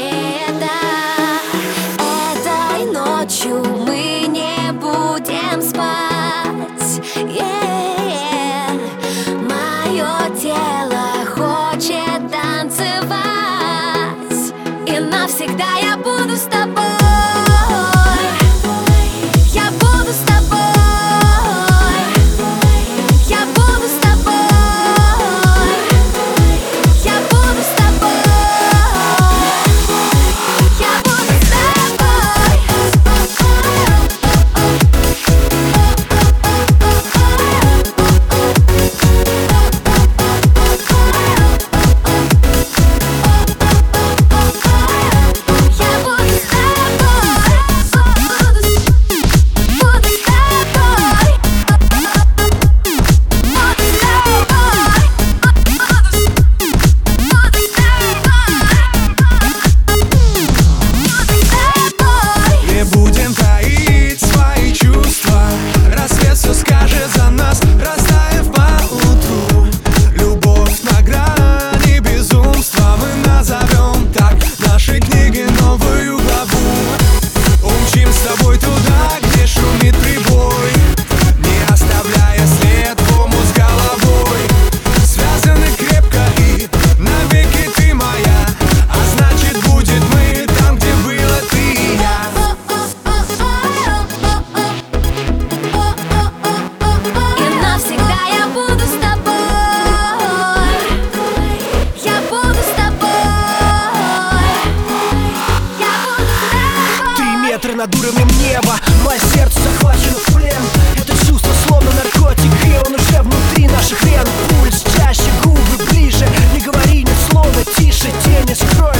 света. Этой ночью мы не будем спать. Мое тело хочет танцевать, и навсегда я буду с тобой. Я буду с тобой. Я буду с тобой. Я буду с тобой. Я буду с тобой. Над уровнем неба мое сердце захвачено в плен. Это чувство словно наркотик, и он уже внутри наших вен. Пульс чаще, губы ближе, не говори ни слова, тише, тени скрой.